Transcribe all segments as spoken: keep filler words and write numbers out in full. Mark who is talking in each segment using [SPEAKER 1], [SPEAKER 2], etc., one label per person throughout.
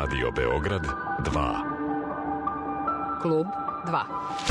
[SPEAKER 1] Radio Beograd dva.
[SPEAKER 2] Klub dva.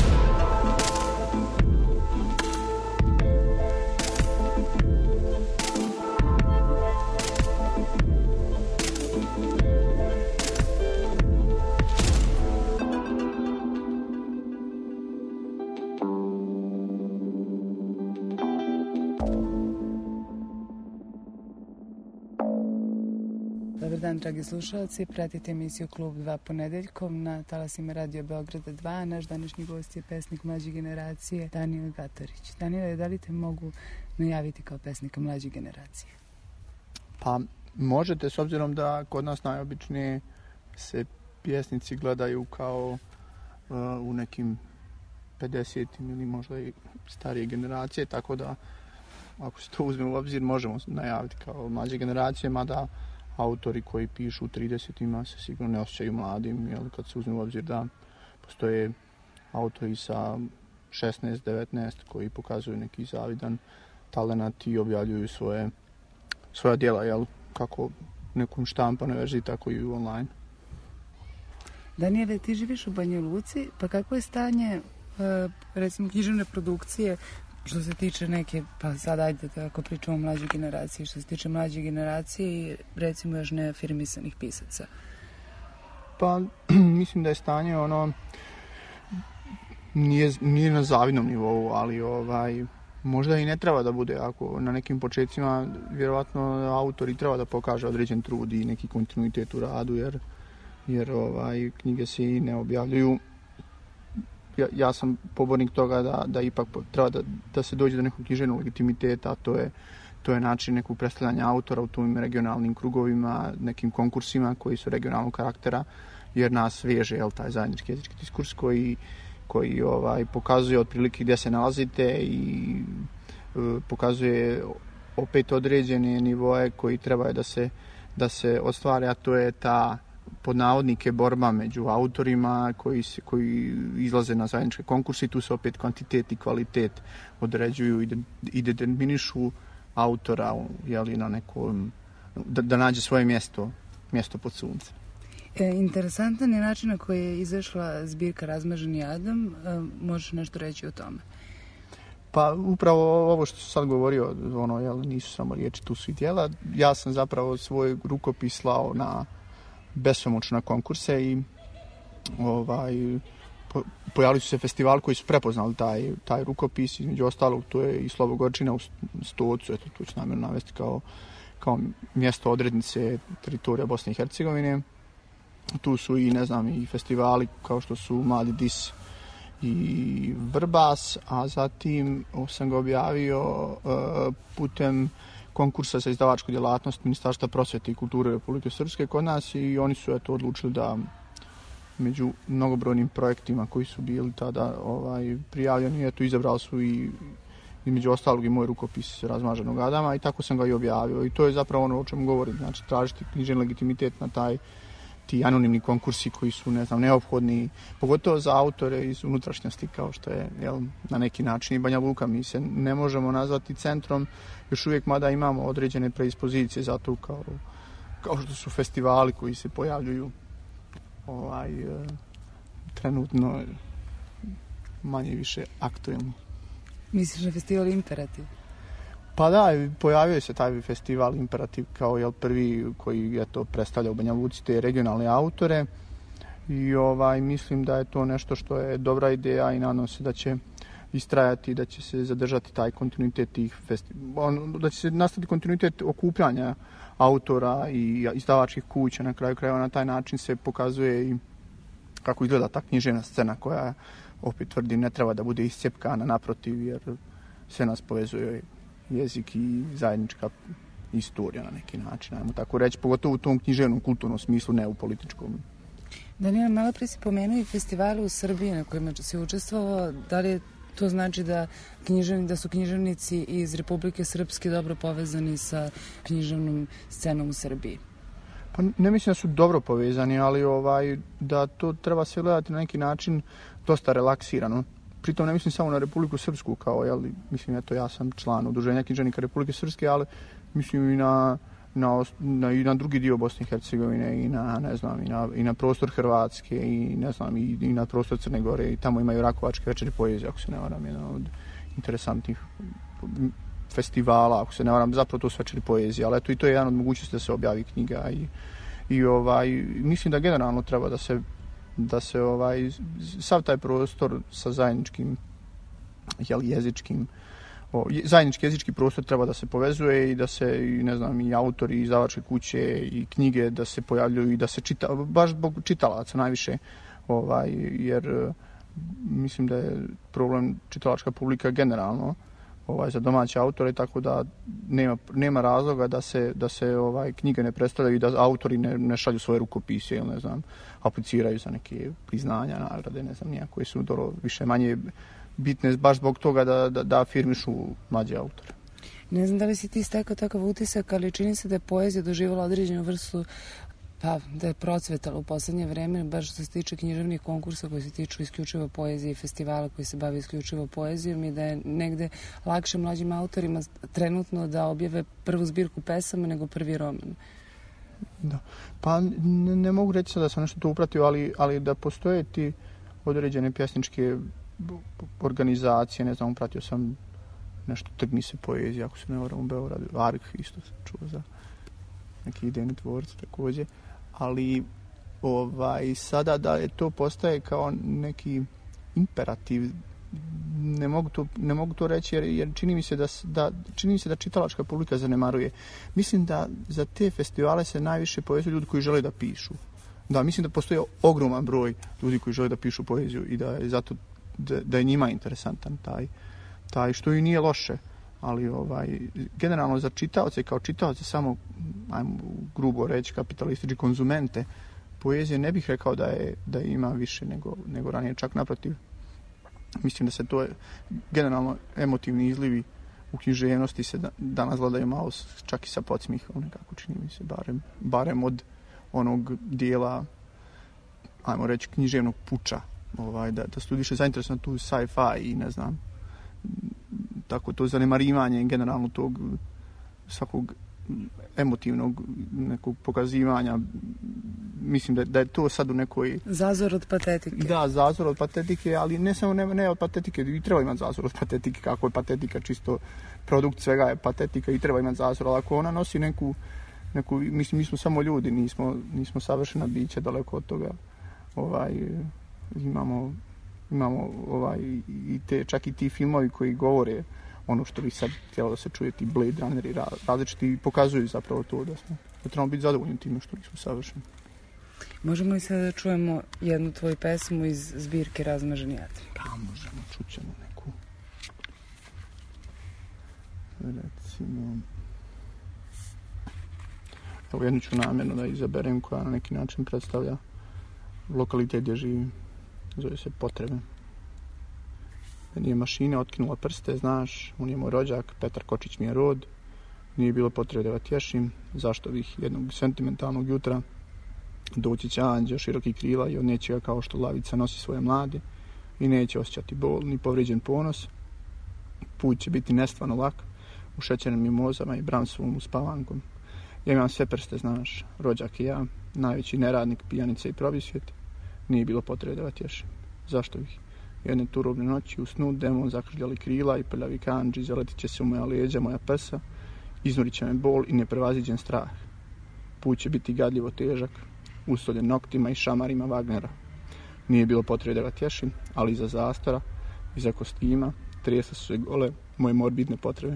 [SPEAKER 3] Dobar dan, dragi slušalci. Pratite emisiju Klub dva ponedeljkom na talasima Radio Beograda dva. Naš današnji gost je pesnik mlađe generacije Danijel Gatorić. Danijel, da li te mogu najaviti kao pesnika mlađe generacije?
[SPEAKER 4] Pa možete, s obzirom da kod nas najobičnije se pjesnici gledaju kao uh, u nekim pedesetim ili možda i starije generacije, tako da ako se to uzme u obzir možemo najaviti kao mlađe generacije, mada autori koji pišu u tridesetima se sigurno ne osjećaju mladim, jer kad se uzme u obzir da postoje autori sa šesnaest devetnaest koji pokazuju neki zavidan talenat i objavljuju svoje, svoja djela, jel, kako u nekom štampanoj verziji, tako i online.
[SPEAKER 3] Danijele, ti živiš u Banja Luci, pa kako je stanje, recimo, književne produkcije što se tiče neke, pa sad ajde ako pričamo o mlađoj generaciji, što se tiče mlađe generacije i recimo još neafirmisanih pisaca?
[SPEAKER 4] Pa mislim da je stanje ono nije, nije na zavidnom nivou, ali ovaj možda i ne treba da bude, ako na nekim početcima vjerovatno autori treba da pokaže određen trud i neki kontinuitet u radu, jer, jer ovaj knjige se i ne objavljuju. Ja, ja sam pobornik toga da, da ipak treba da, da se dođe do nekog književnog legitimiteta, a to je, to je način nekog predstavljanja autora u tim regionalnim krugovima, nekim konkursima koji su regionalnog karaktera, jer nas veže, jel, taj zajednički jezički diskurs koji, koji ovaj, pokazuje otprilike gdje se nalazite i e, pokazuje opet određene nivoe koji treba da se, da se ostvare, a to je ta pod navodnike borba među autorima koji, se, koji izlaze na zajedničke konkurse i tu se opet kvantitet i kvalitet određuju i, de, i determinišu autora, jeli, na nekom, da, da nađe svoje mjesto, mjesto pod suncem.
[SPEAKER 3] E, interesantan je način na koji je izašla zbirka Razmaženi Adam. E, možeš nešto reći o tome?
[SPEAKER 4] Pa upravo ovo što sam sad govorio, ono, jel, nisu samo riječi, tu su i djela. Ja sam zapravo svoj rukopis slao na besomučno na konkurse i ovaj, po, pojavili su se festivali koji su prepoznali taj, taj rukopis, između ostalog to je i Slovo Gorčina u Stocu, eto tu ću namjerno navesti kao, kao mjesto odrednice teritorija Bosne i Hercegovine. Tu su i, ne znam, i festivali kao što su Mladi Dis i Vrbas, a zatim sam ga objavio uh, putem konkursa za izdavačku djelatnost Ministarstva prosvjete i kulture Republike Srpske kod nas i oni su eto odlučili da među mnogobrojnim projektima koji su bili tada ovaj, prijavljeni, eto izabrali su i između ostalog i moj rukopis Razmaženog Adama i tako sam ga i objavio i to je zapravo ono o čemu govorim, znači tražiti književni legitimitet na taj ti anonimni konkursi koji su, ne znam, neophodni, pogotovo za autore iz unutrašnjosti, kao što je, jel, na neki način i Banja Luka. Mi se ne možemo nazvati centrom, još uvijek, mada imamo određene predispozicije za to, kao, kao što su festivali koji se pojavljuju ovaj, trenutno manje više aktuelni.
[SPEAKER 3] Misliš na festival Imperativ?
[SPEAKER 4] Pa da, pojavio se taj festival Imperativ kao, jel, prvi koji je to predstavljao u Banja Luci te regionalne autore i ovaj, mislim da je to nešto što je dobra ideja i nadam se da će istrajati, da će se zadržati taj kontinuitet tih festivala, da će se nastaviti kontinuitet okupljanja autora i izdavačkih kuća. Na kraju krajeva na taj način se pokazuje i kako izgleda ta književna scena koja, opet tvrdim, ne treba da bude iscijepkana, naprotiv, jer sve nas povezuje jezik i zajednička istorija na neki način, ajmo tako reći, pogotovo u tom književnom kulturnom smislu, ne u političkom.
[SPEAKER 3] Danijel, malo prije si pomenuo i festivale u Srbiji na kojima se učestvovao. Da li to znači da, književni, da su književnici iz Republike Srpske dobro povezani sa književnom scenom u Srbiji?
[SPEAKER 4] Pa ne mislim da su dobro povezani, ali ovaj, da to treba se gledati na neki način dosta relaksirano. Pritom ne mislim samo na Republiku Srpsku, kao, jel, mislim, eto, ja sam član Udruženja književnika Republike Srpske, ali mislim i na na, na, i na drugi dio Bosne i Hercegovine i na, ne znam, i na, i na prostor Hrvatske i, ne znam, i, i na prostor Crne Gore i tamo imaju Rakovačke večeri poezije, ako se ne varam, jedan od interesantnih festivala, ako se ne varam, zapravo to su večeri poezije, ali eto i to je jedan od mogućnosti da se objavi knjiga i, i ovaj, mislim da generalno treba da se, da se ovaj, sav taj prostor sa zajedničkim, jel, jezičkim, o, zajednički jezički prostor treba da se povezuje i da se, i ne znam, i autori, i izdavačke kuće, i knjige da se pojavljuju i da se čita, baš zbog čitalaca najviše, ovaj, jer mislim da je problem čitalačka publika generalno, ovaj, za domaće autore, tako da nema, nema razloga da se, da se ovaj, knjige ne predstavljaju i da autori ne, ne šalju svoje rukopise ili, ne znam, apliciraju za neke priznanja, nagrade, ne znam, nijako, koje su dobro više manje bitne baš zbog toga da, da, da afirmišu mlađe autore.
[SPEAKER 3] Ne znam da li si ti stekao takav utisak, ali čini se da je poezija doživjela određenu vrstu, pa da je procvetala u poslednje vreme, baš što se tiče književnih konkursa koji se tiču isključivo poezije i festivala koji se bavi isključivo poezijom i da je negde lakše mlađim autorima trenutno da objave prvu zbirku pesama nego prvi roman.
[SPEAKER 4] Da. Pa ne, ne mogu reći da sam nešto to upratio, ali, ali da postoje ti određene pjesničke organizacije, ne znam, upratio sam nešto Trgni se poezija, ako se ne varam, u Beogradu, Arh isto sam čuo za neki idejni tvorci također, ali ovaj, sada da je to postaje kao neki imperativ, ne mogu to, ne mogu to reći jer, jer čini mi se da, da, čini mi se da čitalačka publika zanemaruje. Mislim da za te festivale se najviše povezuju ljudi koji žele da pišu. Da, mislim da postoji ogroman broj ljudi koji žele da pišu poeziju i da je zato da, da je njima interesantan taj, taj što i nije loše, ali ovaj generalno za čitaoce kao čitaoce samo, ajmo grubo reći, kapitalistički konzumente poezije ne bih rekao da je da ima više nego nego ranije, čak naprotiv. Mislim da se to je generalno emotivni izlivi u književnosti se da, danas gledaju malo čak i sa podsmihom, nekako čini mi se, barem, barem od onog dijela, ajmo reći, književnog puča, ovaj, da, da su više zainteresovani tu sci-fi i ne znam, tako to zanemarivanje generalno tog svakog emotivnog nekog pokazivanja, mislim da, da je to sad u nekoj...
[SPEAKER 3] Zazor od patetike.
[SPEAKER 4] Da, zazor od patetike, ali ne samo ne, ne od patetike, i treba imati zazor od patetike, kako je patetika čisto produkt svega je patetika i treba imati zazor, ali ako ona nosi neku, neku mislim, mi smo samo ljudi, nismo, nismo savršena bića, daleko od toga, ovaj, imamo, imamo ovaj, i te, čak i ti filmovi koji govore ono što bi sad htjelo da se čuje, ti Blade Runner i različiti pokazuju zapravo to da smo, da trebamo biti zadovoljni time što nismo savršeni.
[SPEAKER 3] Možemo li sada da čujemo jednu tvoju pesmu iz zbirke Razmaženi atri?
[SPEAKER 4] Pa možemo, čućemo neku. Recimo... Evo jednu ću namjerno da izaberem koja na neki način predstavlja lokalitet gdje živim. Zove se Potrebe. Nije mašina, otkinula prste, znaš, on je moj rođak, Petar Kočić mi je rod, nije bilo potrebe da ga tješim, zašto bih jednog sentimentalnog jutra doći će anđeo širokih krila i odneće ga kao što lavica nosi svoje mlade i neće osjećati bol ni povrijeđen ponos. Put će biti nestvarno lak, ušećenim mimozama i Bramsovom uspavankom. Ja imam sve prste, znaš, rođak i ja, najveći neradnik, pijanica i probisvjet, nije bilo potrebe da ga tješim, zašto bih. Jedne turobne noći u snu demon zakržljali krila i prljavi kandži zaletit će se u moja leđa, moja prsa, iznurit će me bol i neprevaziđen strah. Put će biti gadljivo težak, usoljen noktima i šamarima Wagnera. Nije bilo potrebe da ga tješim, ali iza zastora, iza kostima, tresle su se gole moje morbidne potrebe.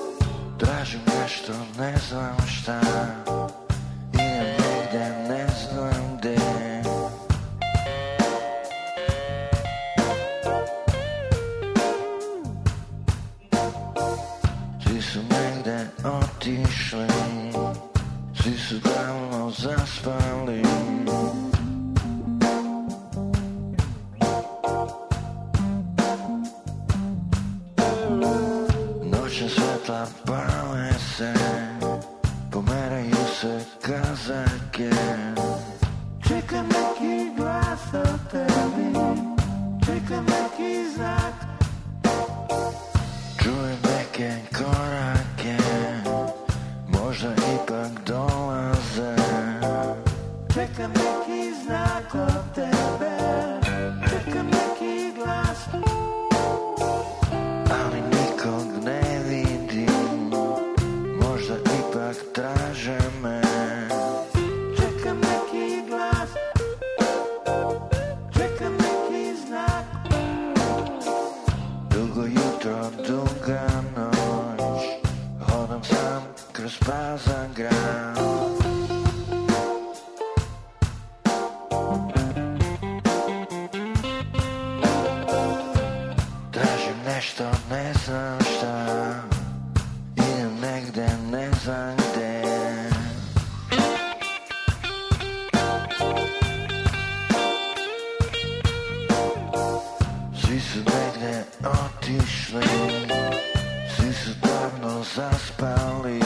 [SPEAKER 5] Tražim nešto, ne znam šta, idem negdje, ne znam otišli, svi su davno zaspali. Noćna svetla pale se, pomeraju se kazaljke. Čekam neki glas od tebi, čekam neki znak. Čujem neke korake, možda ipak dolaze. Čekam neki znak od tebe, čekam neki glas. Ali nikog ne vidim, možda ipak traže me. Čekam neki glas, čekam neki znak. Dugo jutro, duga noć, hodam sam kroz prazan grad. Tražim nešto, ne znam šta, idem negde, ne znam gde. Svi su negde otišli, svi su davno zaspali.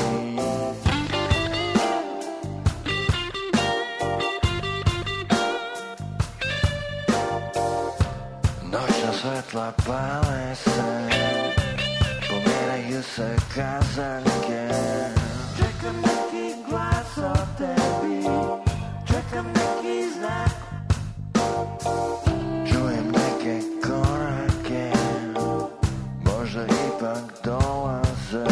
[SPEAKER 5] Noćna svetla pale se, pomeraju se kazaljke. Čekam neki glas od tebi, čekam neki znak. Čujem neke korake, možda ipak dolaze.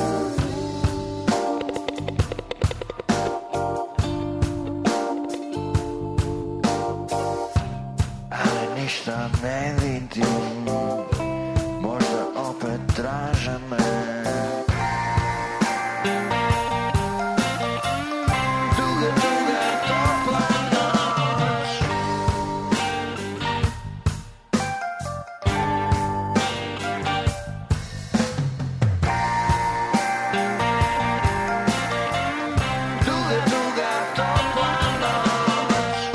[SPEAKER 5] Ali ništa ne vidim, možda opet traže me. Duga, duga, topla noć. Duga, duga, topla noć.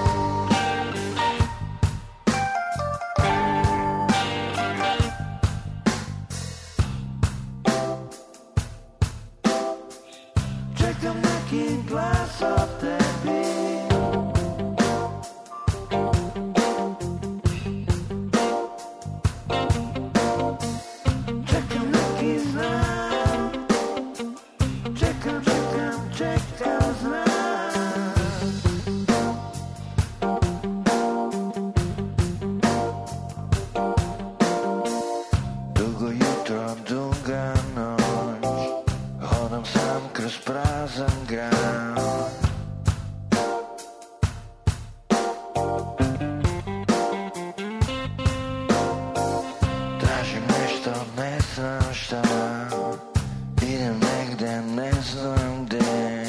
[SPEAKER 5] Čekam neki glas od tebi, čekam neki znak. Čekam, čekam, čekam znak. Dugo jutro, duga noć, hodam sam kroz prazan grad. Tražim nešto, ne znam šta, idem negde, ne znam gde.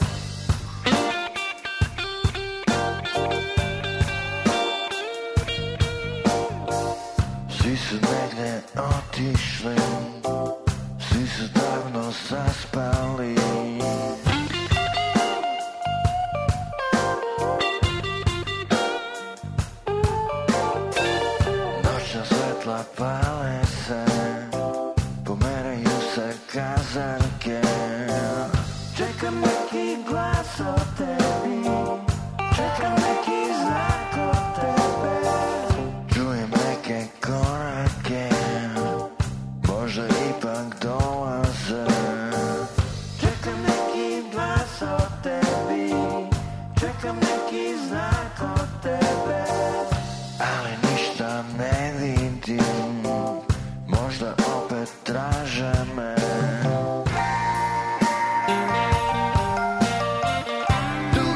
[SPEAKER 5] Svi su negde otišli, svi su davno zaspali. Noćna svetla pale se, pomeraju se kazaljke. Čekam neki glas od tebi, čekam neki znak od tebe. Čujem neke korake, možda ipak dolaze. Čekam neki glas od tebi, čekam neki znak od tebe. Ali ništa ne vidim, možda opet traže me. Duga,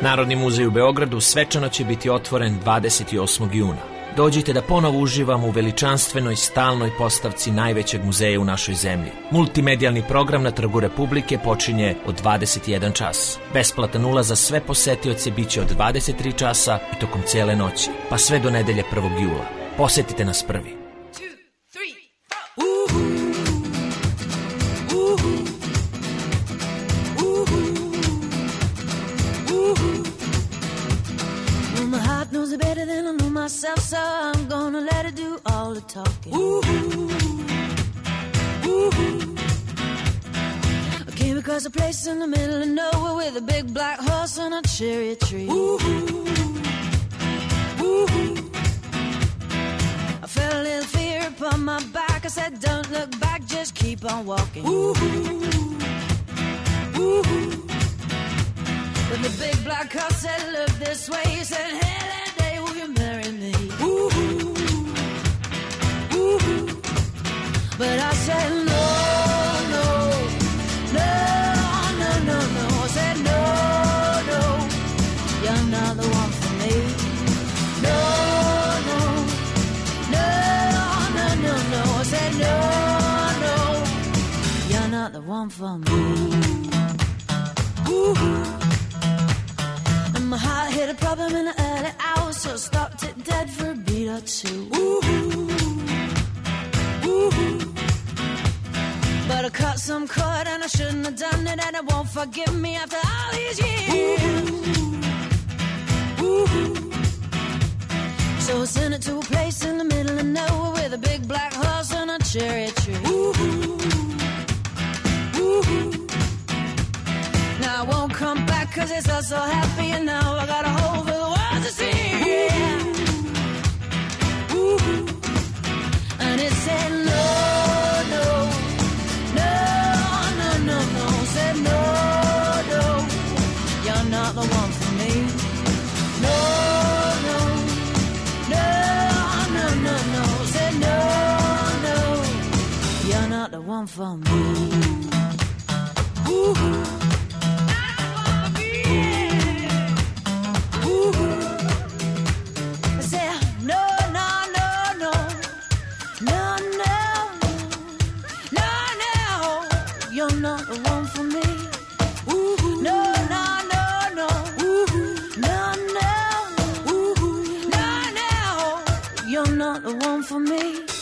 [SPEAKER 6] Narodni muzej u Beogradu svečano će biti otvoren dvadeset osmog juna. Dođite da ponovo uživamo u veličanstvenoj stalnoj postavci najvećeg muzeja u našoj zemlji. Multimedijalni program na Trgu Republike počinje od dvadeset jedan čas. Besplatan ulaz za sve posetioce biće od dvadeset tri časa i tokom cijele noći, pa sve do nedelje prvog jula. Posetite nas prvi.
[SPEAKER 7] Knows it better than I know myself, so I'm gonna let it do all the talking. Ooh, ooh. I came across a place in the middle of nowhere with a big black horse and a cherry tree. Ooh, ooh. I felt a little fear upon my back. I said, don't look back, just keep on walking. Ooh, ooh. But the big black horse said, look this way. He said, hey, that day will you marry me? Ooh, ooh. But I said, no, no, no, no, no, no. I said, no, no, you're not the one for me. No, no, no, no, no, no. I said, no, no, you're not the one for me. Ooh. My heart hit a problem in the early hours, so stopped it dead for a beat or two. Ooh, ooh. But I cut some cord and I shouldn't have done it, and it won't forgive me after all these years. Ooh, ooh. So I sent it to a place in the middle of nowhere with a big black horse and a cherry tree. Ooh, ooh. Now I won't come back cause it's all so happy, and now I got a hole for the world to see. Yeah. Ooh. And it said no, no, no, no, no, no. Said no, no, you're not the one for me. No, no, no, no, no, no. Said no, no, you're not the one for me. Ooh. For me,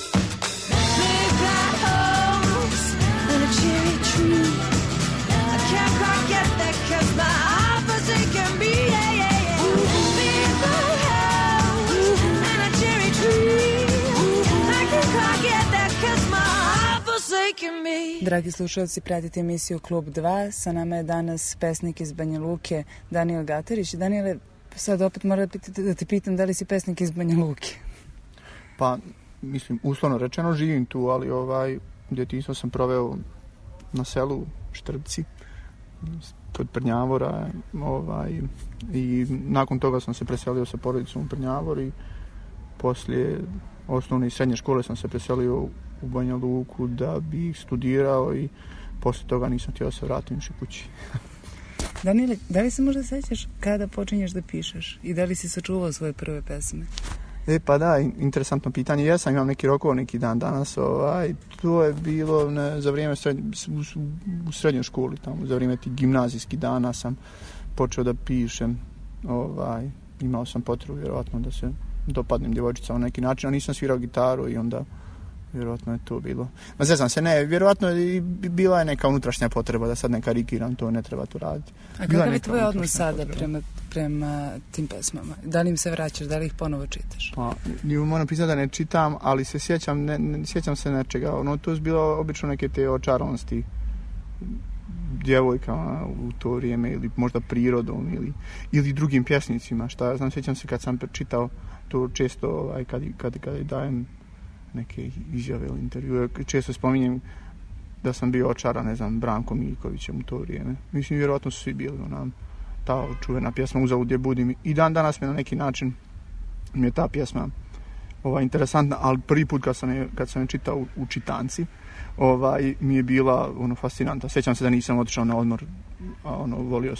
[SPEAKER 7] big black horse and a cherry tree. I can't quite get that 'cause my heart forsaken me. Yeah, yeah, yeah. Big black horse and a cherry tree. I can't quite get that 'cause my heart forsaken me.
[SPEAKER 3] Dragi slušalci, pratite emisiju Klub dva. Sa nama je danas pesnik iz Banja Luke, Danijel Gatarić. Danijele, sad opet moram da te pitam da li si pesnik iz Banja Luke?
[SPEAKER 4] Pa, mislim, uslovno rečeno živim tu, ali ovaj, djetinjstvo sam proveo na selu Štrbci, kod Prnjavora, ovaj, i nakon toga sam se preselio sa porodicom u Prnjavor i poslije osnovne i srednje škole sam se preselio u Banja Luku da bi studirao i poslije toga nisam htio da se vratim više kući.
[SPEAKER 3] Danijele, da li se možda sećaš kada počinješ da pišeš i da li si sačuvao svoje prve pesme?
[SPEAKER 4] E pa da, interesantno pitanje. Ja sam imam neki rokov neki dan danas, ovaj, to je bilo ne, za vrijeme sred, u, u srednjoj školi, tamo, za vrijeme tih gimnazijskih dana sam počeo da pišem, ovaj, imao sam potrebu vjerojatno da se dopadnem djevojčicama na neki način, a nisam svirao gitaru i onda vjerojatno je to bilo. Ma zezam se, ne, vjerojatno je bila je neka unutrašnja potreba, da sad ne karikiram, to ne treba to raditi.
[SPEAKER 3] A kakav je tvoj odnos sada prema, prema tim pesmama? Da li im se vraćaš, da li ih ponovo čitaš?
[SPEAKER 4] Pa, moram priznati da ne čitam, ali se sjećam, ne, ne, sjećam se nečega. Ono, to je bilo obično neke te očaranosti djevojkama u to vrijeme, ili možda prirodom, ili, ili drugim pjesnicima. Šta ja znam, sjećam se kad sam čitao to često, ovaj, kad, kad, kad dajem neke izjave ili intervjue, često spominjem da sam bio očaran, ne znam, Brankom Miljkovićem u to vrijeme. Mislim, vjerojatno su svi bili onam, ta čuvena pjesma Uzalud gdje budim. I dan danas mi na neki način mi je ta pjesma ovaj, interesantna, ali prvi put kad sam je, kad sam je čitao u, u čitanci, ovaj, mi je bila ono, fascinantna. Sjećam se da nisam otišao na odmor, a ono, volio sam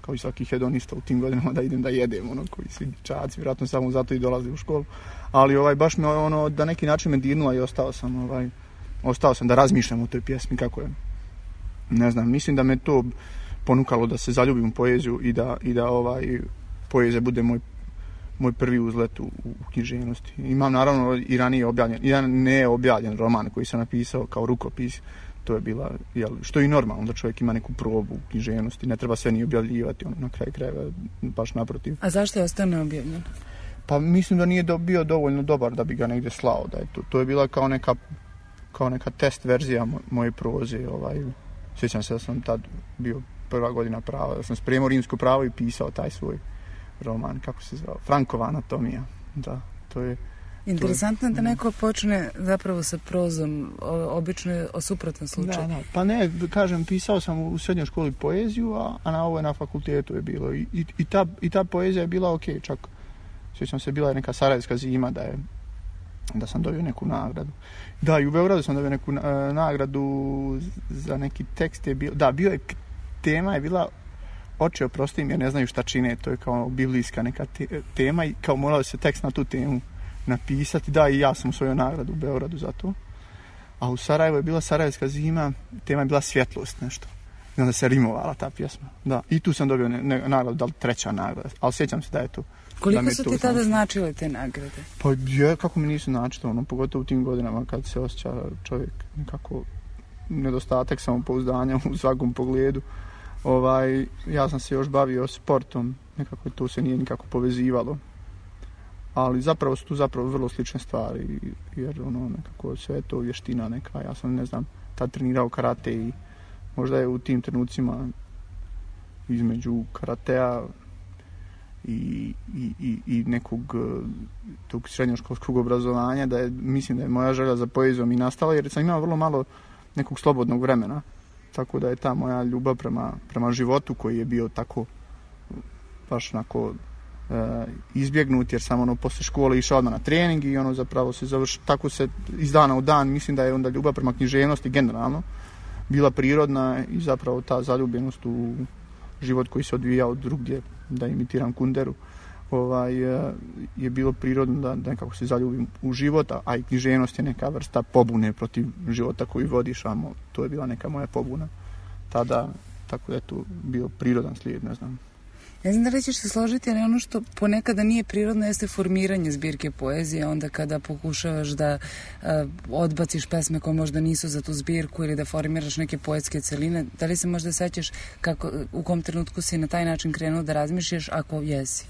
[SPEAKER 4] kao i svaki hedonista u tim godinama, da idem da jedem, ono, koji svi dječaci, vjerojatno samo zato i dolaze u školu. Ali ovaj, baš me, ono, da neki način me dirnula i ostao sam, ovaj, ostao sam da razmišljam o toj pjesmi, kako je. Ne znam, mislim da me to ponukalo da se zaljubim u poeziju i da, i da ovaj, poezija bude moj, moj prvi uzlet u, u književnosti. Imam naravno i ranije objavljen, jedan neobjavljen roman koji sam napisao kao rukopis. To je bila, jel, što je i normalno da čovjek ima neku probu u književnosti, ne treba sve ni objavljivati, ono, na kraju krajeva, baš naprotiv.
[SPEAKER 3] A zašto je ostao neobjavljen?
[SPEAKER 4] Pa mislim da nije do, bio dovoljno dobar da bi ga negdje slao, da je to, to je bila kao neka, kao neka test verzija moje proze, ovaj, sjećam se da sam tad bio prva godina prava, da sam spremao rimsko pravo i pisao taj svoj roman, kako se zvao, Frankova anatomija, da, to je...
[SPEAKER 3] Interesantno je da neko počne zapravo sa prozom, o, obično je o suprotan slučaj.
[SPEAKER 4] Da, da. Pa ne, kažem, pisao sam u srednjoj školi poeziju, a, a na ovo je na fakultetu je bilo. I, i, i, ta, i ta poezija je bila ok, čak sjećam se, bila je neka sarajevska zima da je da sam dobio neku nagradu. Da, i u Beogradu sam dobio neku uh, nagradu za neki tekst je bio, da, bio je, tema je bila Oče, oprosti mi, jer ne znaju šta čine, to je kao biblijska neka te, tema i kao moralo se tekst na tu temu napisati. Da, i ja sam usvojio nagradu u Beogradu za to. A u Sarajevu je bila Sarajevska zima, tema je bila svjetlost nešto. I onda se rimovala ta pjesma. Da, i tu sam dobio ne, ne, nagradu, da li treća nagrada, ali sjećam se da je to.
[SPEAKER 3] Koliko su ti tada značile te nagrade?
[SPEAKER 4] Pa je, kako mi nisu značile, ono, pogotovo u tim godinama kad se osjeća čovjek nekako nedostatak samopouzdanja u svakom pogledu. Ovaj, ja sam se još bavio sportom, nekako to se nije nikako povezivalo. Ali zapravo su tu zapravo vrlo slične stvari, jer ono, nekako sve je to vještina neka. Ja sam, ne znam, tad trenirao karate i možda je u tim trenucima između karatea i, i, i, i nekog tog srednjoškolskog obrazovanja, da je, mislim da je moja želja za poezijom i nastala, jer sam imao vrlo malo nekog slobodnog vremena. Tako da je ta moja ljubav prema, prema životu koji je bio tako baš onako e, izbjegnut, jer sam ono posle škole išao odmah na trening i ono zapravo se završio, tako se iz dana u dan, mislim da je onda ljubav prema književnosti generalno bila prirodna i zapravo ta zaljubljenost u život koji se odvijao drugdje, da imitiram Kunderu, ovaj, je bilo prirodno da, da nekako se zaljubim u život, a i književnost je neka vrsta pobune protiv života koji vodiš, a to je bila neka moja pobuna tada, tako da je to bio prirodan slijed, ne znam.
[SPEAKER 3] Ne znam da li ćeš se složiti, ali ono što ponekada nije prirodno jeste formiranje zbirke poezije, onda kada pokušavaš da uh, odbaciš pesme koje možda nisu za tu zbirku ili da formiraš neke poetske celine. Da li se možda sećaš kako, u kom trenutku si na taj način krenuo da razmišljaš, ako jesi?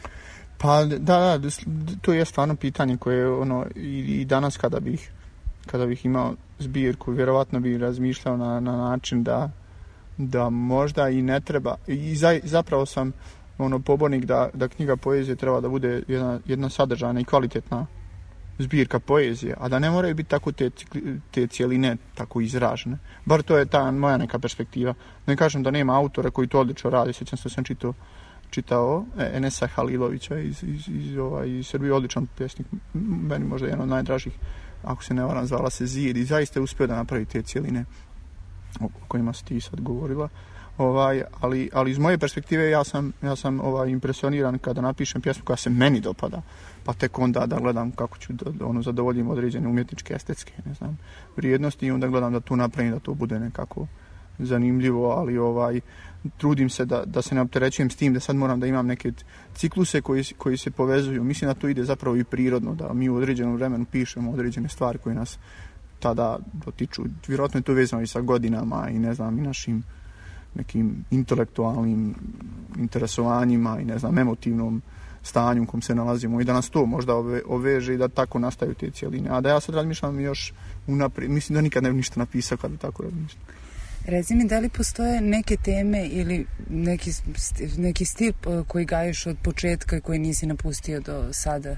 [SPEAKER 4] Pa da, da, to je stvarno pitanje koje ono i, i danas kada bih kada bih imao zbirku, vjerovatno bih razmišljao na, na način da da možda i ne treba i za, zapravo sam ono pobornik da, da knjiga poezije treba da bude jedna, jedna sadržajna i kvalitetna zbirka poezije, a da ne moraju biti tako te, te cijeline tako izražene. Bar to je ta moja neka perspektiva. Ne kažem da nema autora koji to odlično radi, sjećam se da sam čitao čitao Enesa Halilovića iz, iz, iz, ovaj, iz Srbije, odličan pjesnik, meni možda jedan od najdražih, ako se ne varam, zvala se Zid, i zaista je uspio da napravi te cijeline o kojima si ti sad govorila. Ovaj, ali, ali iz moje perspektive ja sam, ja sam ovaj, impresioniran kada napišem pjesmu koja se meni dopada, pa tek onda da gledam kako ću da ono, zadovoljim određene umjetničke, estetske, ne znam, vrijednosti i onda gledam da tu napravim, da to bude nekako zanimljivo, ali ovaj, trudim se da, da se ne opterećujem s tim da sad moram da imam neke cikluse koji, koji se povezuju. Mislim da to ide zapravo i prirodno, da mi u određenom vremenu pišemo određene stvari koje nas tada dotiču. Vjerojatno je to vezano i sa godinama i ne znam, i našim nekim intelektualnim interesovanjima i ne znam, emotivnom stanju u kom se nalazimo i da nas to možda ove, oveže i da tako nastaju te cijeline. A da ja sad razmišljam još unaprijed, mislim da nikad ne bi ništa napisao kad bi tako razmišljam.
[SPEAKER 3] Reci mi, da li postoje neke teme ili neki, neki stil koji gajiš od početka i koji nisi napustio do sada?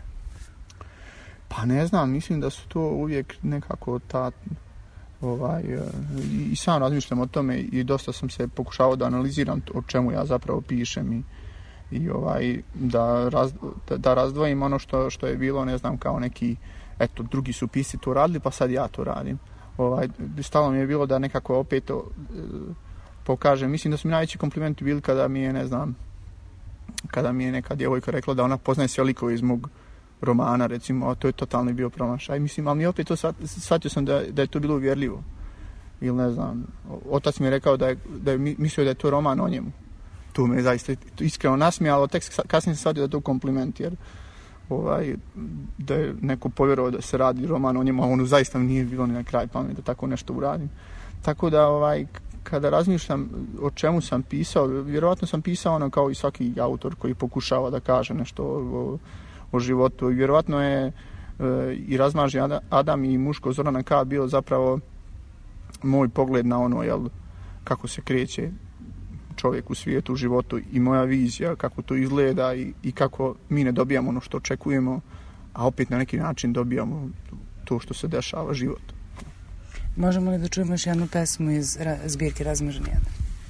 [SPEAKER 4] Pa ne znam, mislim da su to uvijek nekako ta ovaj, i, i sam razmišljam o tome i dosta sam se pokušavao da analiziram o čemu ja zapravo pišem i, i ovaj, da, raz, da, da razdvojim ono što, što je bilo, ne znam, kao neki, eto, drugi su pisci to radili, pa sad ja to radim. Ovaj, stalo mi je bilo da nekako opet pokažem. Mislim da su mi najveći komplimenti bili kada mi je, ne znam, kada mi je neka djevojka rekla da ona poznaje sve likove iz mog romana, recimo, a to je totalni bio promašaj. Mislim, ali mi opet to shvatio sam da, da je to bilo uvjerljivo. Ili ne znam, otac mi je rekao da je, da je mislio da je to roman o njemu. To me je zaista iskreno nasmijalo, tek kasnije sam shvatio da je to kompliment, jer ovaj, da je neko povjerovao da se radi roman o njemu, a ono zaista nije bilo ni na kraj pameti da tako nešto uradim. Tako da, ovaj, kada razmišljam o čemu sam pisao, vjerovatno sam pisao ono kao i svaki autor koji pokušava da kaže nešto o, o životu. I vjerovatno je e, i Razmaži Adam i Muško Zorana K. bio zapravo moj pogled na ono, jel, kako se kreće čovjek u svijetu, u životu i moja vizija, kako to izgleda i, i kako mi ne dobijamo ono što očekujemo, a opet na neki način dobijamo to što se dešava, život.
[SPEAKER 3] Možemo li da čujemo još jednu pesmu iz zbirke Razmaženi Adam?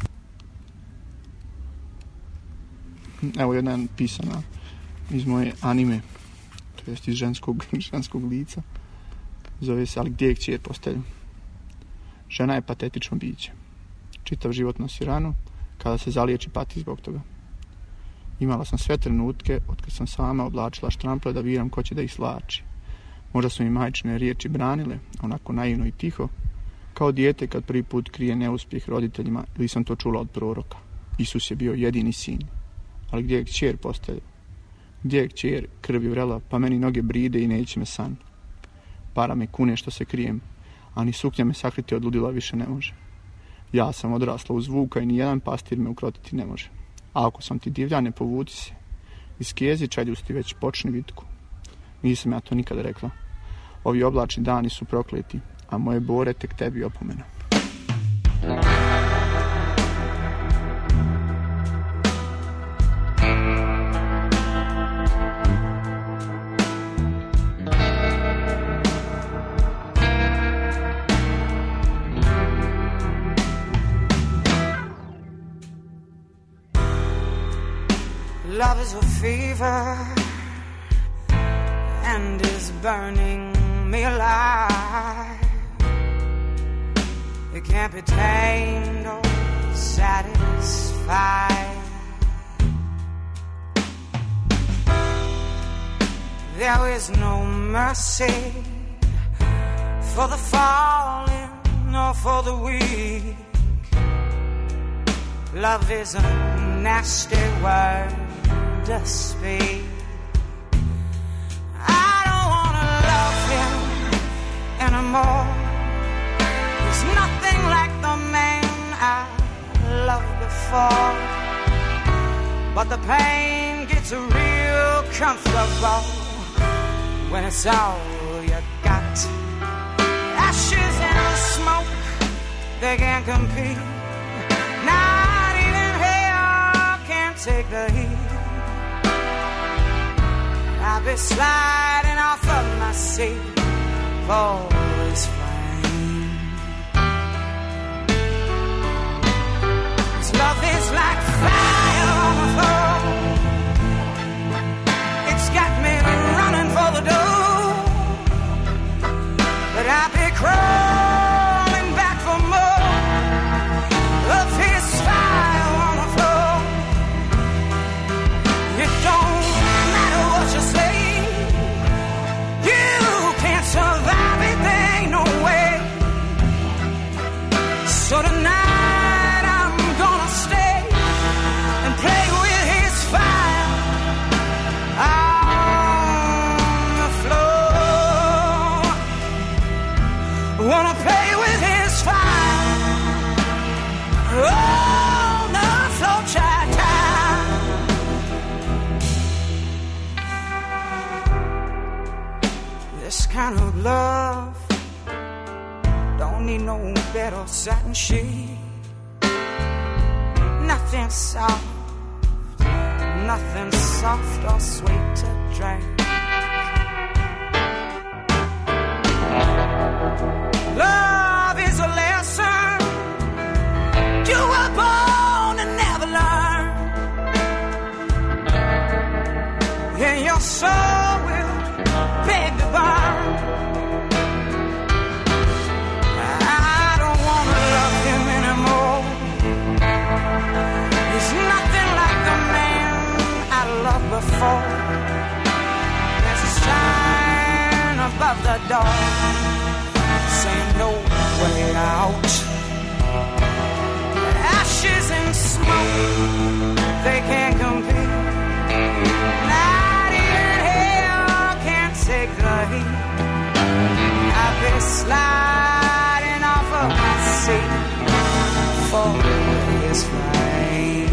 [SPEAKER 4] Evo jedna je pisana iz moje anime, to jest iz ženskog, ženskog lica. Zove se Ali gdje je kćer postelju. Žena je patetično biće. Čitav život nosi ranu, kada se zaliječi pati zbog toga. Imala sam sve trenutke od kad sam sama oblačila štrample da biram ko će da ih slači. Možda su mi majčine riječi branile, onako naivno i tiho, kao dijete kad prvi put krije neuspjeh roditeljima, ili sam to čula od proroka. Isus je bio jedini sin. Ali gdje je kćer postelja? Gdje je kćer, krvi vrela, pa meni noge bride i neće me san. Para me kune što se krijem, a ni suknja me sakriti od ludila više ne može. Ja sam odrasla uz vuka i nijedan pastir me ukrotiti ne može. A ako sam ti divljane, povuci se. Iz kijezi čeljusti već počni bitku. Nisam ja to nikada rekla. Ovi oblačni dani su prokleti, a moje bore tek tebi opomena.
[SPEAKER 7] Love is a fever and is burning me alive. It can't be tamed or satisfied. There is no mercy for the fallen or for the weak. Love is a nasty word to speak. I don't wanna love him anymore. There's nothing like the man I loved before. But the pain gets real comfortable when it's all you got. Ashes and smoke, they can't compete. Not even hell can take the heat. I'll be sliding off of my seat for this flame. 'Cause love is like fire on the floor. It's got me running for the door, but I'll be crawling back for more of his fire on the floor. It don't matter what you say, you can't survive it, there ain't no way. So tonight I'm gonna stay and play with his fire on the floor. Wanna play with his fire on the floor, child. This kind of love don't need no bed or satin sheet. Nothing soft, nothing soft or sweet to drink. Love is a lesson you were born to never learn, and your soul will beg to burn. I don't wanna love him anymore.
[SPEAKER 8] for. There's a sign above the door saying no way out. Ashes and smoke, they can't compete. Not even hell can take the heat. I've been sliding off of my seat for this rain.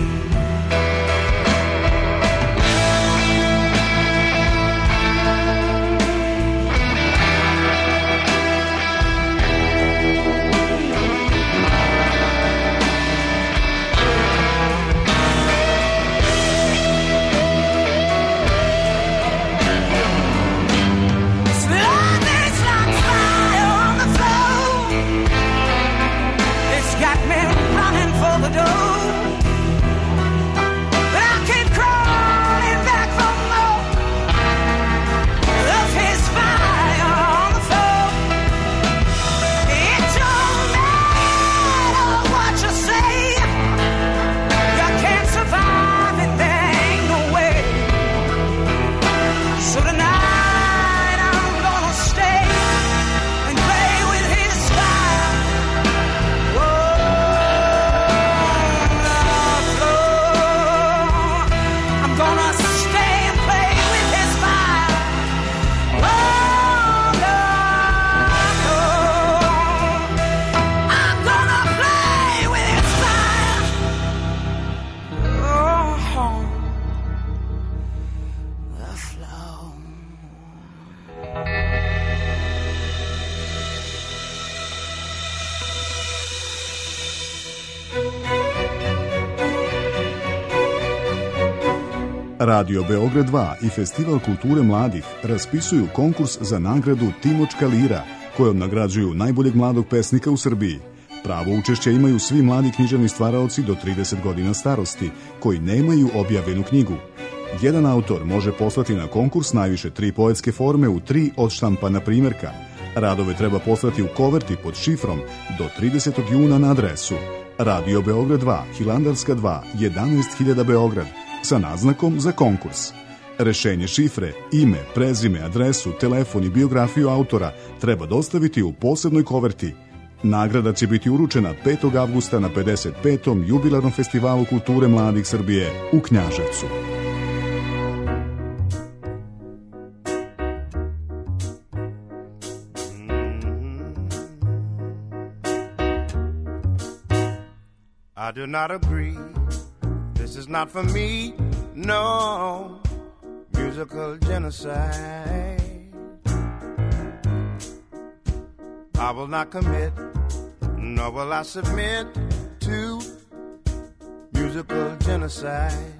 [SPEAKER 9] Radio Beograd dva i Festival kulture mladih raspisuju konkurs za nagradu Timočka lira, kojom nagrađuju najboljeg mladog pesnika u Srbiji. Pravo učešće imaju svi mladi književni stvaraoci do trideset godina starosti, koji nemaju objavljenu knjigu. Jedan autor može poslati na konkurs najviše tri poetske forme u tri odštampana primjerka. Radove treba poslati u koverti pod šifrom do tridesetog juna na adresu Radio Beograd dva, Hilandarska dva, jedanaest hiljada Beograd, sa naznakom za konkurs. Rešenje šifre, ime, prezime, adresu, telefon i biografiju autora treba dostaviti u posebnoj koverti. Nagrada će biti uručena petog avgusta na pedeset petom jubilarnom festivalu kulture mladih Srbije u Knjaževcu.
[SPEAKER 10] I do not agree. This is not for me, no musical genocide. I will not commit, nor will I submit to musical genocide.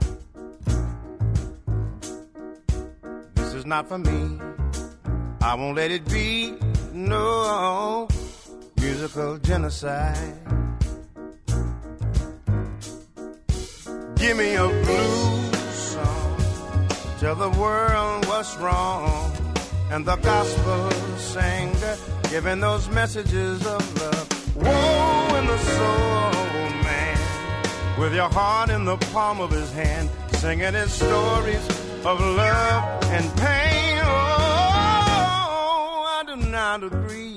[SPEAKER 10] This is not for me. I won't let it be, no musical genocide. Give me a blues song, tell the world what's wrong, and the gospel singer giving those messages of love. Woe in the soul, man, with your heart in the palm of his hand, singing his stories of love and pain. Oh, I do not agree.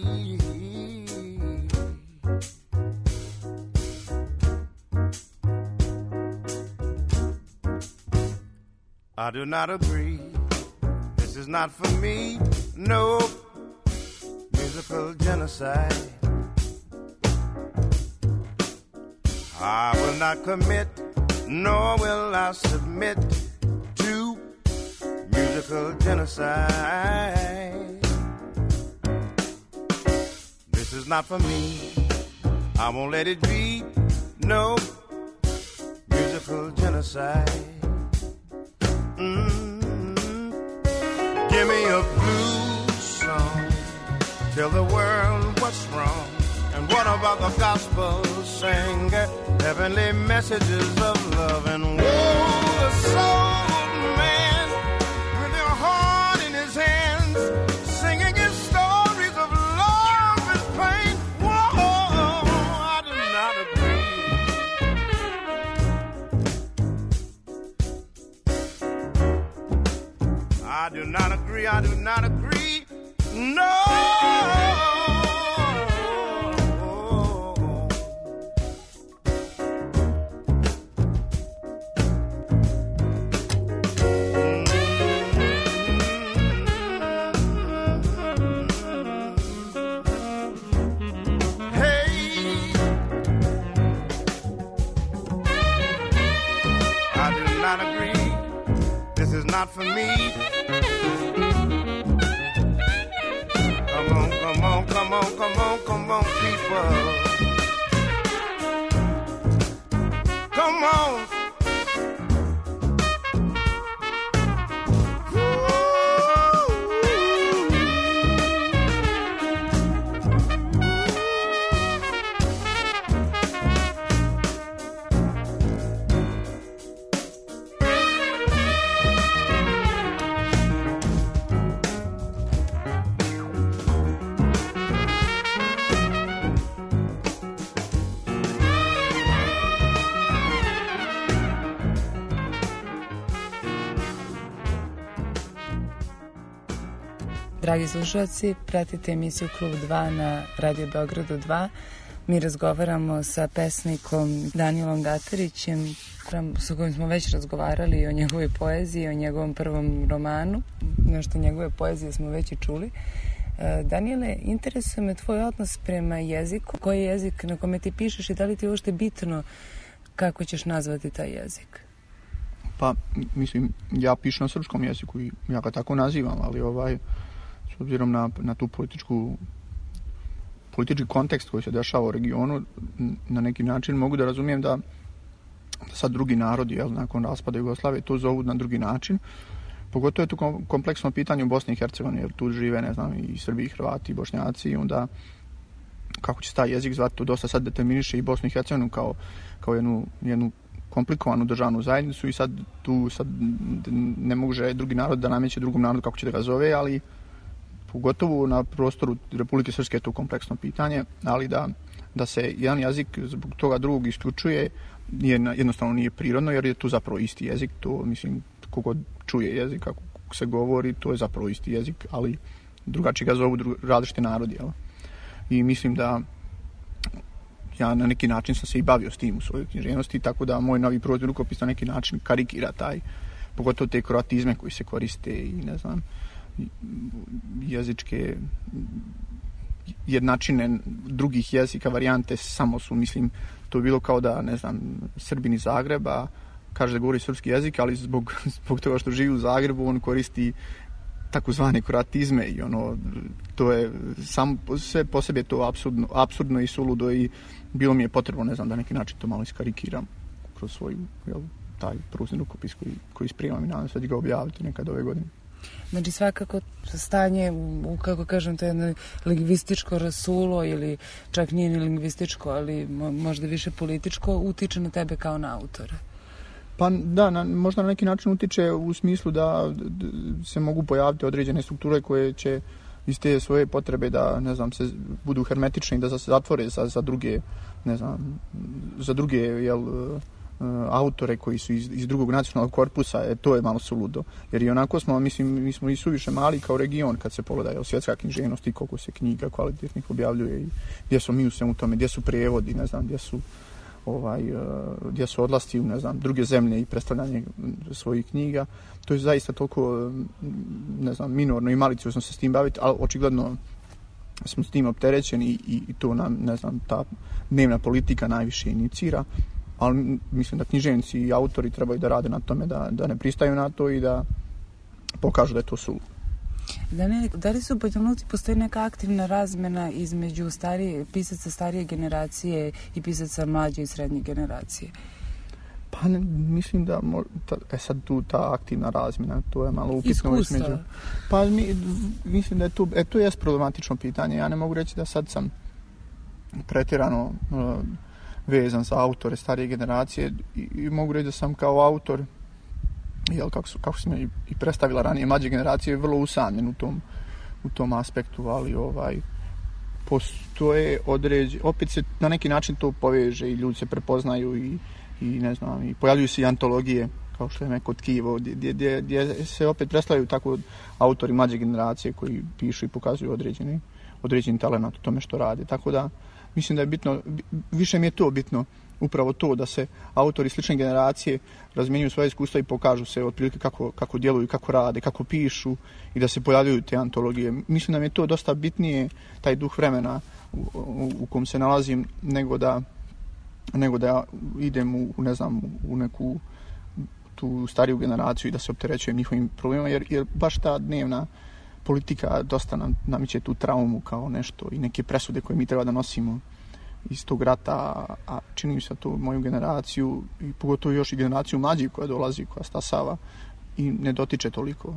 [SPEAKER 10] I do not agree. This is not for me. No musical genocide. I will not commit, nor will I submit to musical genocide. This is not for me. I won't let it be. No musical genocide. Mm-hmm. Give me a blues song, tell the world what's wrong, and what about the gospel singer, heavenly messages of love, and woe the soul man with your heart in his hands, singing his stories of love and pain. Whoa, I do not agree. agree, I do not agree. No. Not agree. This is not for me. Come on, come on, come on, come on, come on, people. Come on.
[SPEAKER 3] Dragi slušalci, pratite emisiju Klub dva na Radio Beogradu dva. Mi razgovaramo sa pesnikom Danilom Gatarićem, sa kojim smo već razgovarali o njegovoj poeziji, o njegovom prvom romanu. Nešto njegove poezije smo već i čuli. Danijele, interesuje me tvoj odnos prema jeziku. Koji je jezik na kome ti pišeš i da li ti je uopšte bitno kako ćeš nazvati taj jezik?
[SPEAKER 4] Pa, mislim, ja pišem na srpskom jeziku i ja ga tako nazivam, ali ovaj... s obzirom na, na tu političku politički kontekst koji se dešava u regionu, na neki način mogu da razumijem da, da sad drugi narodi, jel, nakon raspada Jugoslavije, to zovu na drugi način. Pogotovo je tu kompleksno pitanje u Bosni i Hercegovini, jer tu žive, ne znam, i Srbi, i Hrvati, i Bošnjaci, i onda kako će se taj jezik zvati, to dosta sad determiniše i Bosnu i Hercegovinu kao, kao jednu, jednu komplikovanu državnu zajednicu i sad tu sad ne može drugi narod da nameće drugom narodu kako će da ga zove, ali pogotovo na prostoru Republike Srpske je to kompleksno pitanje, ali da, da se jedan jezik zbog toga drugog isključuje je, jednostavno nije prirodno, jer je to zapravo isti jezik, to mislim kogod čuje jezik, kako se govori, to je zapravo isti jezik, ali drugačije ga zovu dru, različite narodi. Jel? I mislim da ja na neki način sam se i bavio s tim u svojoj književnosti, tako da moj novi prozni rukopis na neki način karikira taj, pogotovo te kroatizme koji se koriste i ne znam, jezičke jednačine drugih jezika, varijante samo su, mislim, to je bilo kao da, ne znam, Srbin iz Zagreba kaže da govori srpski jezik, ali zbog, zbog toga što živi u Zagrebu, on koristi takozvane kroatizme i ono, to je samo sve po sebi je to apsurdno, apsurdno i suludo i bilo mi je potrebno, ne znam, da neki način to malo iskarikiram kroz svoj, jel, taj prozni rukopis koji, koji spremam i nadam se da ću ga objaviti nekad ove godine.
[SPEAKER 3] Znači svakako stanje, u, kako kažem, to je jedno lingvističko rasulo ili čak nije ni lingvističko, ali možda više političko, utiče na tebe kao na autora.
[SPEAKER 4] Pa da, na, možda na neki način utiče u smislu da, da se mogu pojaviti određene strukture koje će iz te svoje potrebe da, ne znam, se budu hermetične i da se zatvore za, za druge, ne znam, za druge, jel, autore koji su iz, iz drugog nacionalnog korpusa, e, to je malo suludo. Jer i onako smo, mislim, mi smo i suviše mali kao region kad se pogleda, jel, svjetska književnost i koliko se knjiga kvalitetnih objavljuje i gdje smo mi u svemu tome, gdje su prijevodi, ne znam, gdje su ovaj, gdje su odlasti u, ne znam, druge zemlje i predstavljanje svojih knjiga. To je zaista toliko, ne znam, minorno i maliciozno se s tim baviti, ali očigledno smo s tim opterećeni i, i to nam, ne znam, ta dnevna politika najviše inicira. Ali mislim da književnici i autori trebaju da rade na tome, da, da ne pristaju na to i da pokažu da je to suludo.
[SPEAKER 3] Danijel, da li su u Banja Luci postoji neka aktivna razmena između starije, pisaca starije generacije i pisaca mlađe i srednje generacije?
[SPEAKER 4] Pa ne, mislim da mo, ta, e sad tu ta aktivna razmjena, to je malo upitno između. Pa mi, mislim da je tu, e, to je problematično pitanje. Ja ne mogu reći da sad sam pretjerano uh, vezan za autore starije generacije i, i mogu reći da sam kao autor, jel, kako, su, kako sam i, i predstavila ranije, mlađe generacije, vrlo usamljen u tom, u tom aspektu, ali ovaj, postoje određe, opet se na neki način to poveže i ljudi se prepoznaju i, i ne znam, i pojavljuju se i antologije kao što je neko tkivo, gdje, gdje, gdje se opet predstavljaju tako autori mlađe generacije koji pišu i pokazuju određeni, određeni talent u tome što rade. Tako da mislim da je bitno, više mi je to bitno, upravo to da se autori slične generacije razmjenjuju svoje iskustva i pokažu se otprilike kako, kako djeluju, kako rade, kako pišu i da se pojavljuju te antologije. Mislim da mi je to dosta bitnije, taj duh vremena u, u, u kom se nalazim, nego da, nego da idem u, ne znam, u neku tu stariju generaciju i da se opterećujem njihovim problemima, jer, jer baš ta dnevna politika dosta nam namiče tu traumu kao nešto i neke presude koje mi treba da nosimo iz tog rata, a čini mi se to moju generaciju i pogotovo još i generaciju mlađih koja dolazi, koja stasava i ne dotiče toliko.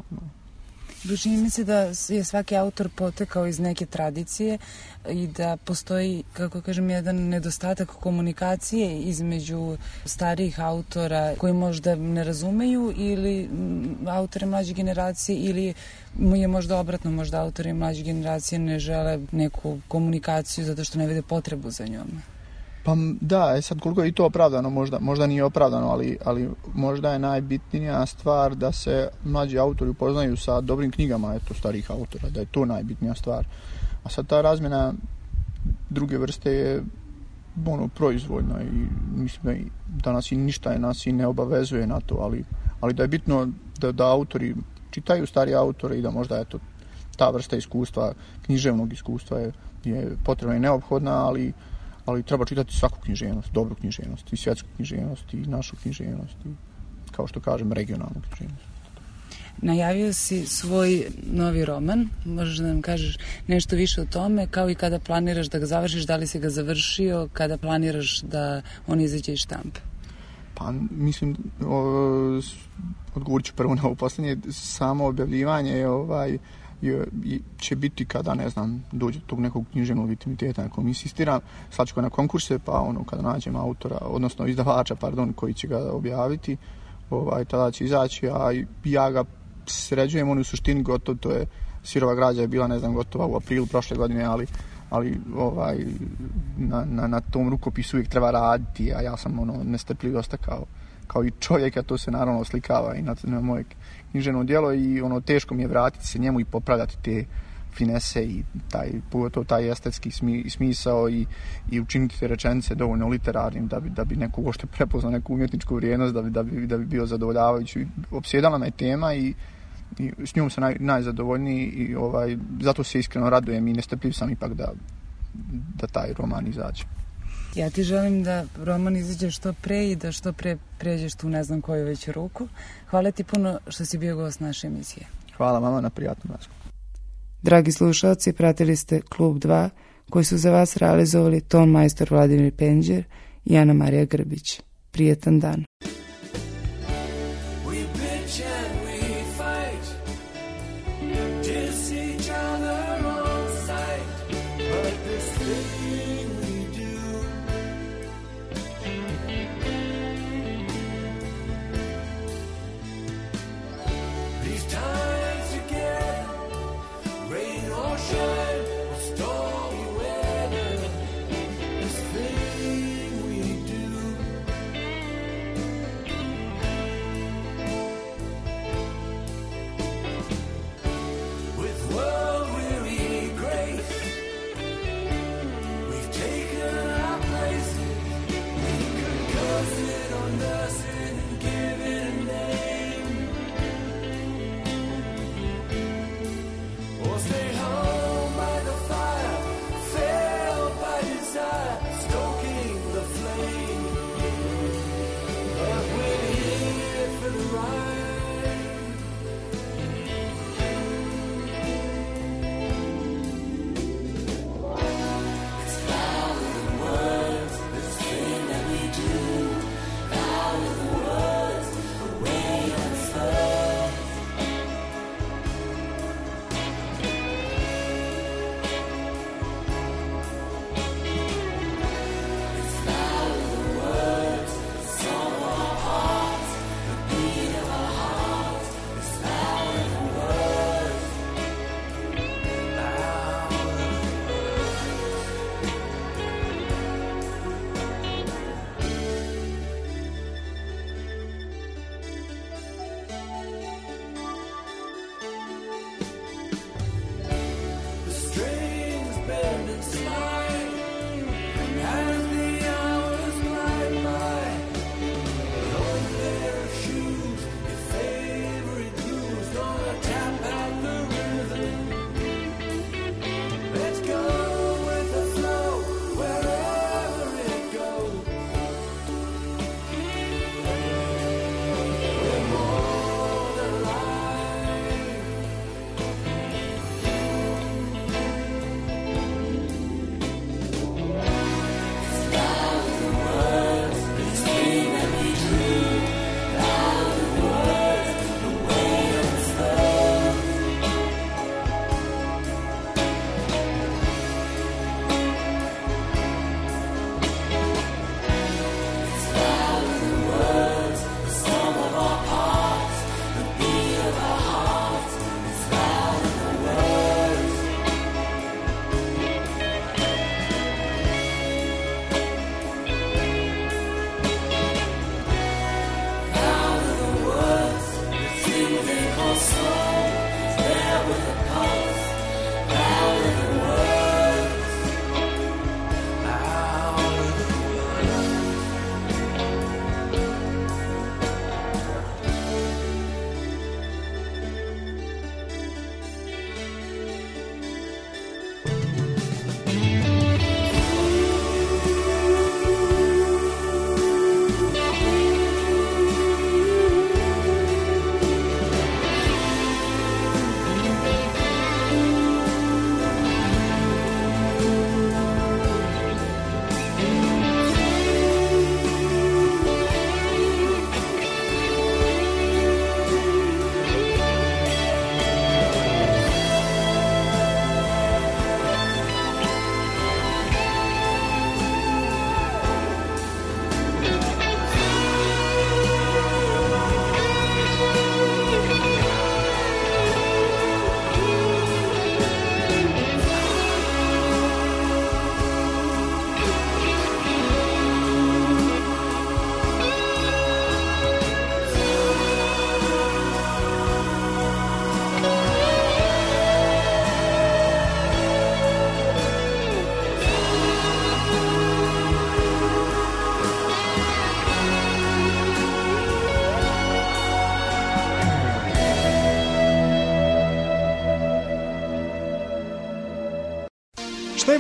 [SPEAKER 3] Čini mi se da je svaki autor potekao iz neke tradicije i da postoji, kako kažem, jedan nedostatak komunikacije između starijih autora koji možda ne razumeju ili autore mlađe generacije, ili je možda obratno, možda autori mlađe generacije ne žele neku komunikaciju zato što ne vide potrebu za njom.
[SPEAKER 4] Pa da, sad koliko je i to opravdano, možda, možda nije opravdano, ali, ali možda je najbitnija stvar da se mlađi autori upoznaju sa dobrim knjigama, eto, starih autora, da je to najbitnija stvar. A sad ta razmjena druge vrste je ono, proizvoljna i mislim da, da nas i ništa je nas i ne obavezuje na to, ali, ali da je bitno da, da autori čitaju starije autore i da možda eto, ta vrsta iskustva, književnog iskustva je, je potrebna i neophodna, ali ali treba čitati svaku književnost, dobru književnost, i svjetsku književnost, i našu književnost, i, kao što kažem, regionalnu književnost.
[SPEAKER 3] Najavio si svoj novi roman, možeš da nam kažeš nešto više o tome, kao i kada planiraš da ga završiš, da li si ga završio, kada planiraš da on izađe iz štampe?
[SPEAKER 4] Pa, mislim, o, odgovorit ću prvo na ovo posljednje, samo objavljivanje je ovaj, Je, će biti kada, ne znam, dođe tog nekog književnog intimiteta na kom insistiram, slačko na konkurse, pa ono, kada nađem autora, odnosno izdavača, pardon, koji će ga objaviti, ovaj, tada će izaći, a ja ga sređujem, on u suštini gotov, to je, sirova građa je bila, ne znam, gotova u aprilu prošle godine, ali, ali ovaj, na, na, na tom rukopisu uvijek treba raditi, a ja sam ono, nestrpljiv dosta kao, kao i čovjek, a to se naravno oslikava i na, na moje književno djelo i ono teško mi je vratiti se njemu i popravljati te finese i taj, pogotovo taj estetski smi, smisao i, i učiniti te rečenice dovoljno literarnim da bi, da bi neko uopšte prepoznao neku umjetničku vrijednost, da bi, da bi, da bi bio zadovoljavajući. Opsjedala me tema i, i s njom sam naj, najzadovoljniji i ovaj, zato se iskreno radujem i nestrpljiv sam ipak da, da taj roman izađe.
[SPEAKER 3] Ja ti želim da roman izađe što pre i da što pre pređeš tu ne znam koju već ruku. Hvala ti puno što si bio gost naše emisije.
[SPEAKER 4] Hvala vama na prijatnom razgovoru.
[SPEAKER 3] Dragi slušalci, pratili ste Klub dva, koji su za vas realizovali ton majstor Vladimir Penđer i Ana Marija Grbić. Prijetan dan.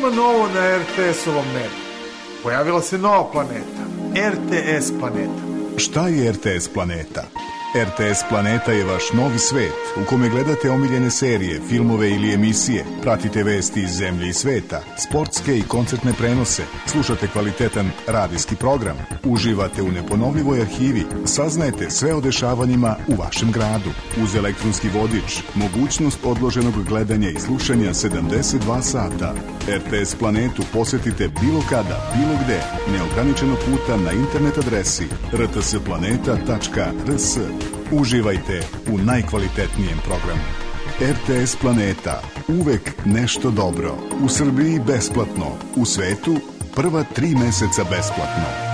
[SPEAKER 11] ima novo na er te es-ovom nebu? Pojavila se nova planeta, er te es planeta.
[SPEAKER 9] Šta je er te es planeta? er te es Planeta je vaš novi svet u kome gledate omiljene serije, filmove ili emisije, pratite vesti iz zemlje i sveta, sportske i koncertne prenose, slušate kvalitetan radijski program, uživate u neponovljivoj arhivi, saznajete sve o dešavanjima u vašem gradu. Uz elektronski vodič, mogućnost odloženog gledanja i slušanja sedamdeset dva sata. er te es Planetu posetite bilo kada, bilo gde, neograničeno puta na internet adresi er te es planeta tačka er es. Uživajte u najkvalitetnijem programu. er te es Planeta. Uvek nešto dobro. U Srbiji besplatno. U svetu prva tri meseca besplatno.